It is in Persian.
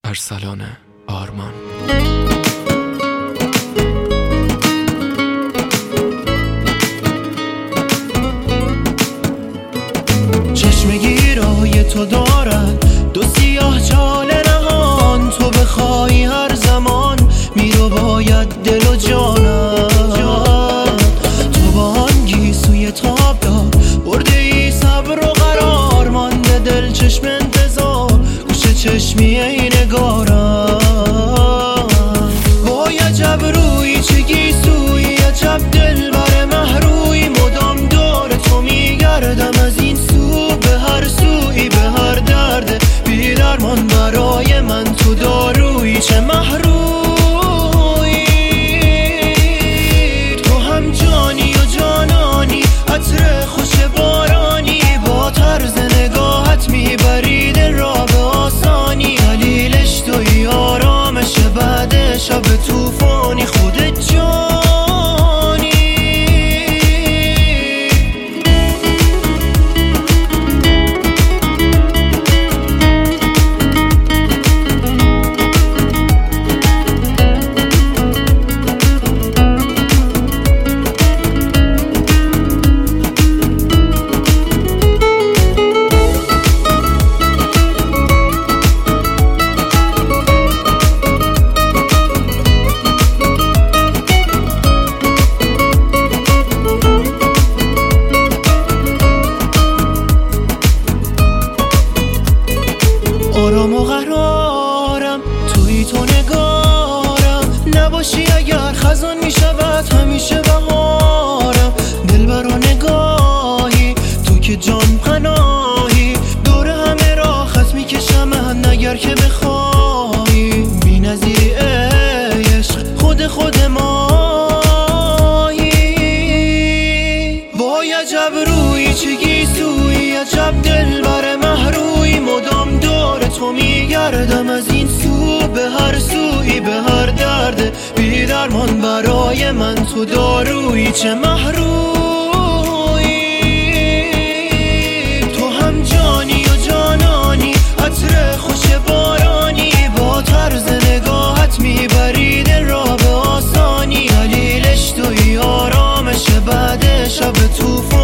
ارسلان آرمان. چشم گیرای تو دارد دو سیاه چال نهان، تو بخوای هر زمان میرو باید دل و جانم. تو با آن گیسوی تاب دار برده ای صبر و قرار، مانده دل چشم انتظار گوشه چشمی ای نگارم. وای عجب روی چه گیسوی، عجب دل بر محروی، مدام دور تو میگردم از این سو به هر سوی، به هر درد بی درمان برای من تو دارویی. چه محروی تو هم جانی و جانانی، عطر خوش بارانی، با طرز نگاهت میبری دل را به آسانی. دلیلش توی آرامش بعد شب توفانی، خودت جانی. آرام و قرارم توی تو نگارم، نباشی اگر خزان میشود همیشه بهارم. دلبر و نگاهی تو که جان پناهی، دور همه را خط میکشم من اگر که بخوایی. بی نظیری عشق خود مایی. وای عجب روی چه گیسوی، عجب دل بر محروی، مدام دور تو میگردم از این سو به هر سوی، به هر درد بی درمان برای من تو دارویی. چه محروی تو هم جانی و جانانی، عطر خوش بارانی، با طرز نگاهت میبری دل را به آسانی. دلیلش توی آرامش بعد شب توفان